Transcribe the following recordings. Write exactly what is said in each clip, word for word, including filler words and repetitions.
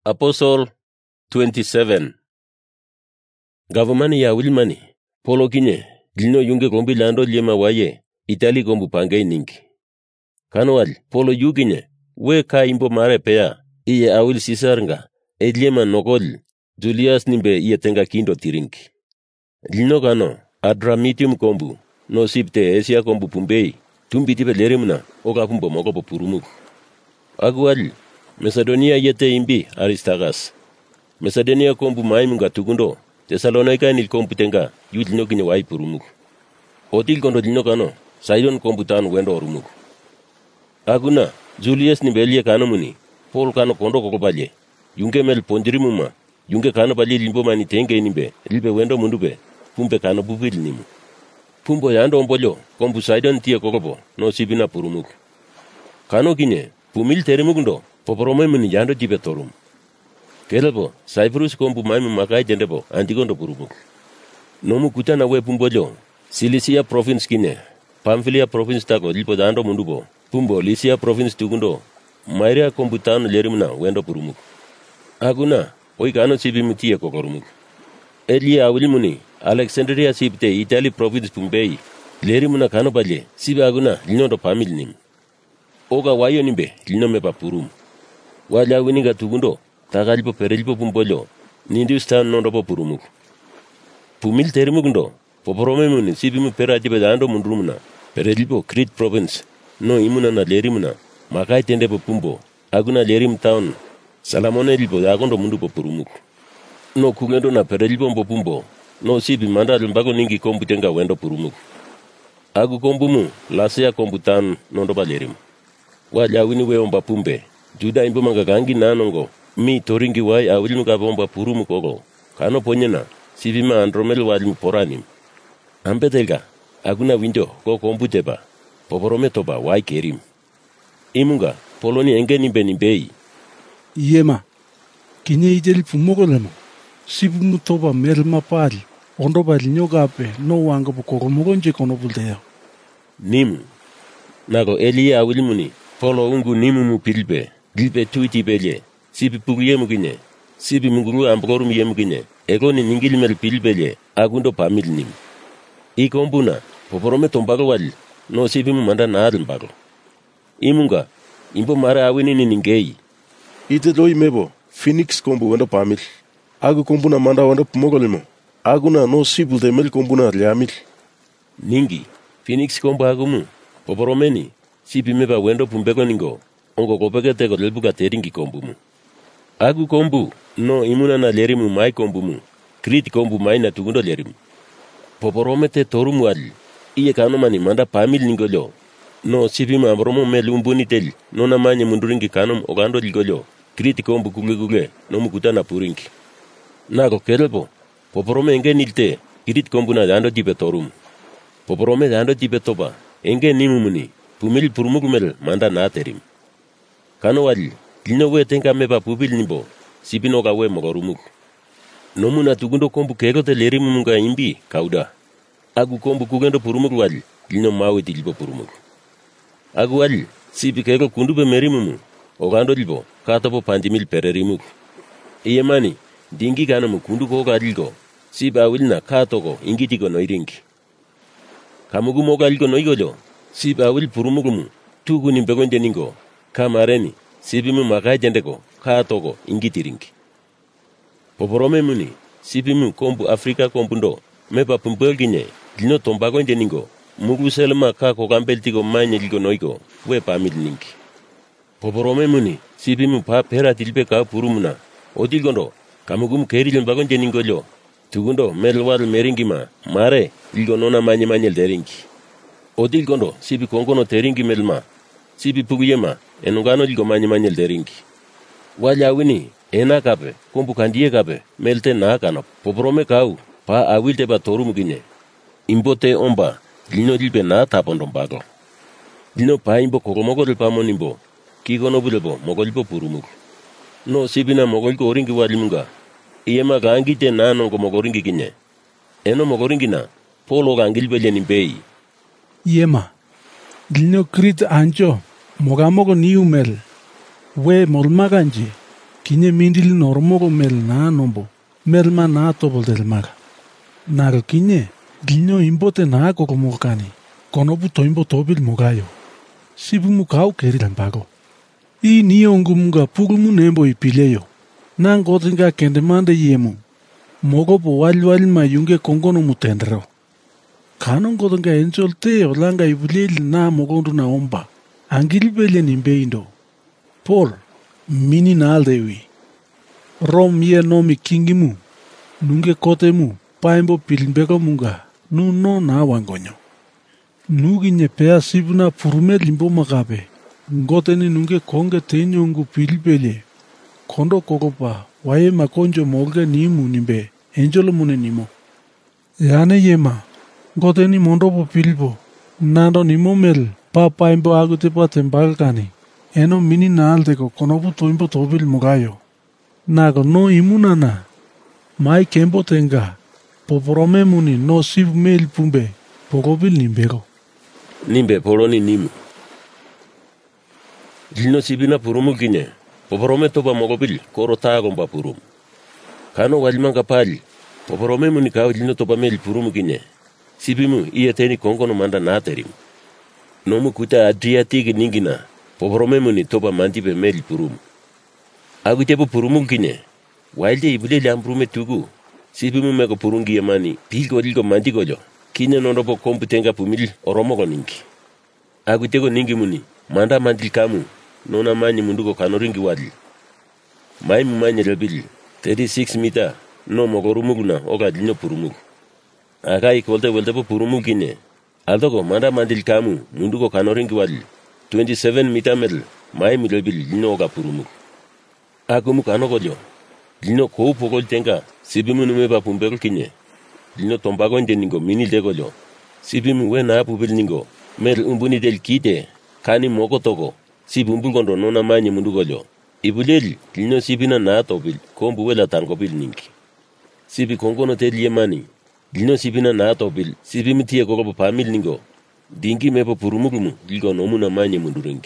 Apostle twenty-seven. Gavamani ya Wilmani, polo kinye, lino yunge kombi lando liyema waye, itali kombu pangay ninki. Kanwal, polo yuginye, we ka imbo mare pea, iye awil sisarnga, edliyema nokol, Julius nimbe iye tenga kindo tirinki. Lino kano, Adramitium kombu, no sipte esia kombu pumbei, tumbitipe lerimna, oka pumbo moko po purumuku. Agual, Macedonia yete imbi Aristarchus. Macedonia kombu maimunga tugundo. Thessalonica nil kombu tenga yudlino kinye wai purumuku. Hotil kondo dino kano Sidon kombu tanu wendo orumuku. Aguna Julius ni belie kano muni. Paul kano kondo kokopalie. Yunge mel pondirimuma. Yunge kano pali limbo mani tenge nimbe. Libe wendo mundube. Pumpe kano bupil nimu. Pumbo yando ombolyo kombu Sidon tie kokopo no sibina purumuku. Kano kinye pumil terimukundo. Poporome muni yando tipe torum. Kelebo, Cyprus kombu maimu makai jendebo, antikondo purumuku. Nomu kutana we pumbolyo, Cilicia province kine, Pamphylia province tako lipo dando mundubo, pumbo Lycia province tukundo, Mairia kombu tano lerimuna wendo purumuku. Aguna, oikano sibi mutie kokorumuku. Elia awilimuni, Alexandria sibte Italy province pumbei, lerimuna kano palye, sibi aguna linondo pamil nimu. Oga wayo nimbe, lino mepa purumu. Wala wininga tugundo, takalipo perelipo pumbolyo, nindi ustan nondopo purumuku. Pumil terimukundo, poporome muni sibimu perajipe dando mundrumuna, perelipo Crete province, no imuna na lerimuna, makai tendepo pumbo, aguna lerim town, Salamone lipo dagondo mundupo purumuku. No kungendo na perelipo mpo pumbo, no sibi manda lumbako ningi kombu tenga wendo purumuku. Agu kombumu, lasea kombu town nondopa lerimu. Wala wini we omba pumbe. Juda imbo mangagangi nanongo, mi toringi wai awilimu kabomba purumu kogo. Kano ponyena, sivima andromel walimu poranim. Ampetelga, aguna window ko komputeba, poporome toba wai kerim. Imunga, poloni engeni benibei. Yema, kinye ijeli pumoko lemo, sibimu toba melma pali, ondo bali nyogape, no wanga pokoromogo nje kono buldeya. Nimu, nago Elia awilimuni, polo ungu nimu mu pilbe. Gilpe tuiti belye, sipi pugu ye mugine, sipi munguru amborum ye mugine, ego ni ningili mel pilbelye, agundo pamil nim. Ikombuna, poporome tombago wal, no sipi mu manda na adambago. Imunga, imbo mara awini ni ningei. Ite doi mebo, Phoenix kombu wendo pamil. Agu kombuna manda wendo pumogolimo. Aguna no sipul de mel kombuna liamil. Ningi, Phoenix kombu agumu, poporomeni, sipi meba wendo pumbego ningo. Ongo kopeke teko lelbuka teringi kombumu. Agu kombu, no imuna na lerimu mai kombumu. Crete kombu mai na tugundo lerimu. Poporome te torumu ali. Iye kano mani manda pamil ningolyo. No sipima ambromo me lumbuni tel. No na manye munduringi kanom ogando ligolyo. Crete kombu kuge kuge. No mukuta na puringi. Nako kelebo. Poporome enge nilte. Crete kombu na dando tipe torumu. Poporome dando tipe toba. Enge nimumuni. Pumil purumukumel manda na terim. Kano wali, lino we tenka meba pupil nimbo, sipino ka we mogorumuku. Nomu na tugundo kombu kego te lerimu munga imbi, kauda. Agu kombu kugendo purumuku wali, lino mawe tilipo purumuku. Agu wali, sipi kego kundube merimumu, ogando lipo, katopo panjimil pererimuku. Iye mani, dingi kano mu kundu koka ligo, sipi awilina katoko ingitiko noiringi. Kamugu moka ligo noigolyo, sipi awil purumuku mu, tuku nimbego njeningo. Kamareni, sipimu makai jendeko, katoko, ingitiringi. Poporome muni, sipimu kombu Afrika kombundo, mepa pumpel kinye, lino tombago njeningo, mugu selma kako kampeltiko manye liko noiko, we pamil ningi. Poporome muni, sipimu pa pera tilpe ka purumuna, otilgondo, kamugum keri limbago njeningo lyo, tugundo melwal meringima, mare, liko nona manye manye deringi. Otilgondo, sipi kongono teringi melma, sipi puguyema, enungano ligo manye manye deringi. Wala wini, ena kape, kombu kandiye kape, melte na kanap, poporome kau, pa awilte ba torumu kinye. Imbote omba, lino dilpe na tapondombago. Lino pa imbo kokomogo dilpa monimbo, kikono bulebo, mogolipo purumuku. No sipina mogoliko oringi walimunga, iyema kaangite na nongo mogoringi kinye. Eno mogoringi na, polo kaangilbele nimbei. Yema, lino Crete ancho, mogamogo niumel, we molmaganji, Kinye mindili normogo mel na nombo. Mel ma na tobol del maga. Nago kinye glinyo imbote na kokomokani. Konobu toimbo tobil mogayo. Sibumu kau keri lampago. I niongu munga pugumu nembo ipileyo. Nang godringa kendemande yemu. Mogo po wali wali ma yunge kongono mutendro. Kanon godringa enjolte olanga ibulil na mogondu na omba. Angilibele nimbeindo. Paul, mini na aldewi. Rom ye nomi kingimu. Nunge kotemu, paimbo pilimbeko munga. Nuno na wangonyo. Nugi nyepea sibuna purume limbo magabe. Ngoteni nunge konge tenyongu pilibele. Kondo kokopa, waye makonjo molge nimu nimbe, enjolo mune nimo. Yane yema, ngoteni mondopo pilibo. Nando nimo mel, papa imbo agutipa tembagakani. Eno mini na aldeko konobu toimbo tobil mogayo. Nago no imunana. Mai kembo tenga. Poporome muni no siv mail pumbe. Pogobil nimbego. Nimbe poloni nimu. Gilno sibina purumu kine. Poporome toba mogobil koro tagomba purum. Kano walimanga pali. Poporome muni kao gilno toba mail purumu kine. Sibimu iya teni kongono manda naterim. Nomu kuta Adriatic ningina. Poporome muni toba mandibe mail purumu. Agu tepo purumu kine. Wailde ibule lambrume tugu. Sibimu meko purungi yamani. Pilgo rilgo mandigojo. Kine nondopo komputenga pumil oromogo ningi. Agu tego ningi muni. Manda mandil kamu. Nona mani munduko kanoringi wadli. Mai mumanye rebili. thirty-six meter. No mogorumuguna oga dino purumugu. Aka ikolte weltepo purumu kine. Aldoko manda mandil kamu. Munduko kanoringi wadli. twenty-seven meter medal. Mai mirebili dino oga purumugu. Akumu kanogojo. Dino kou pokol tenga. Sibimu numeba pumbeko kine. Dino tombago nde ningo mini degojo. Sibimu we na pubil ningo. Mer umbuni del kite. Kani moko toko. Sibumbu kondo nona manye mundugojo. Ibuleli. Dino sibina na tobil. Kombu wela tangobil ningi. Sibi kongono tel yemani. Dino sibina na tobil. Sibimu tiye kokopo pamil ningo. Dingi mepo purumugumu. Dilgo nomu na manye munduringi.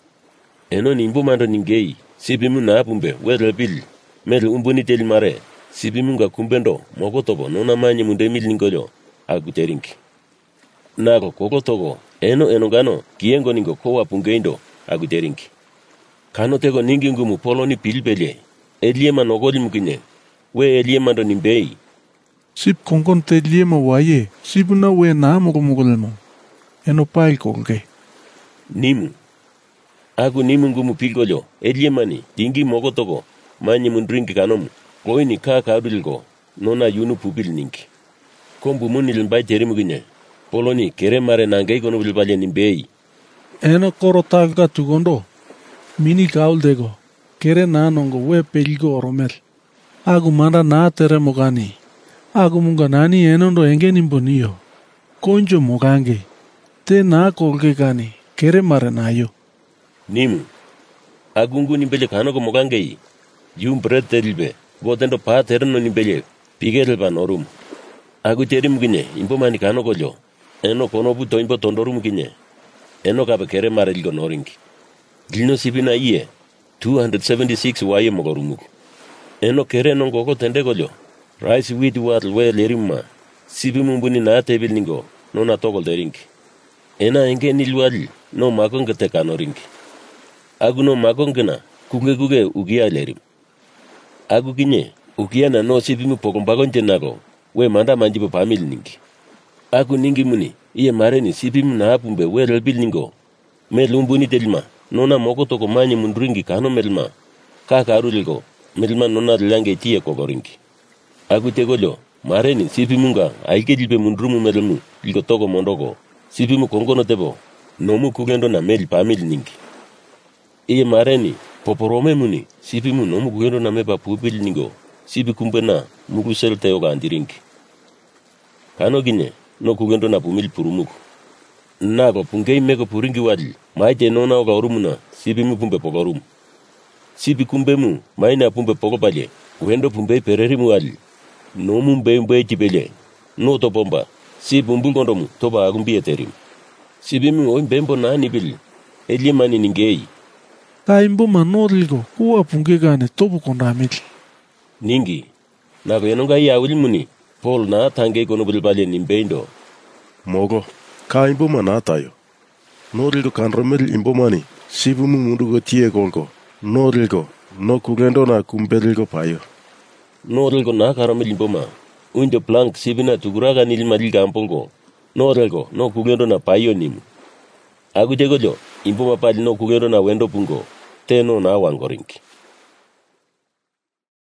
Eno nimbu mando ningei. Sibimu na pumbe. We rebil. Mer umbuni tel mare. Sibimu nga kumbendo. Moko tobo nona manye mundemil ningojo. Aguteringi. Nago koko togo. Eno eno gano. Kiengo ningo kowa pungeindo. Aguteringi. Kano tego ningi ngumu poloni pilbele. Eliema nogoli mukine. We eliema do nimbei. Sip kongon te liema waye. Sibuna we na mogo mogolemo. Eno pail koke. Nimu. Agu nimu ngumu pilgojo. Eliema ni. Dingi moko togo. Manye mundringi kanomu. Koi ni kaa kaudilgo. Nona yunu pubil ningi. Kombu munil mbai terimugine. Poloni kere mare nangai kono bilbale nimbei. Eno koro taga tugondo. Mini kaul dego. Kere na nongo we pelgo oromel. Agu manda na tere mogani. Agu munga nani enondo enge nimboniyo. Konjo mogange. Te na kolge gani. Kere mare nayo. Nimu. Agungu nimbele kanoko mogangei. Yum bread terilbe. Godendo pa terno nimbele. Pigerel ba norum. Agu terimugine. Imbo mani kanoko jo. Eno konobu to imbo tondorum kine. Eno kabe kere marelgo noringi. Gilno sibina iye. two hundred seventy-six waye mogorumugu. Eno kere nongoko tendegojo. Rice wheat watl we lerimma. Sibimu mbuni na tebil ningo. No na togol deringi. Ena enge nilwali. No makonge teka noringi. Agu no makongena. Kuge kuge ugia lerim. Agu kinye. Ugia na no sibimu pokombagonje nago. We manda manjibo pamil ningi. Agu ningi muni. Iye mareni sibimu na apumbe we relbil ningo. Me lumbuni telma. Nona moko toko manye mundringi kano melma. Kaka arulgo. Melma nona lange tiye kokoringi. Agu tegojo. Mareni sibimunga. Aike jilpe mundrumu melmu. Ilgo toko mondogo. Sibimu kongono tebo. Nomu kugendo na mel pamil ningi. Iye mareni. Poporome muni. Sibimu nomu kugendo na meba pubil ningo. Sibi kumbena. Mugu sel teyoga andiringi. Kano gine. No kugendo na pumil purumugu. Nago pungei meko puringi wadli. Maite nona oga urumuna. Sibimu pumbe pogorum. Sibi kumbemu. Maina pumbe pogopale. Uendo pumbei pererimu wadli. Nomu mbe mbe jibele. No to bomba. Sibi mbungondomu. Toba agumbi eterim. Sibimu oi mbembo na nibili. Eliemani ningei. Ta imbo manorligo huwa pungegane tobu kondamil. Ningi, nako yanonga ya muni, Paul na tange kono bilbale nimbeindo. Mogo, ka imbo manatayo. Norilgo kanromel imbo mani, sibu mundu go tie golgo. Norilgo, no kugendo na kumbelgo payo. Norilgo na karamel imbo ma. Undo plank sibina tuguraga nilmadil gampongo. Norilgo, no kugendo na payo nimu. Agu degojo, imbo mapali no kugendo na wendo pungo. Teno na wangorinki.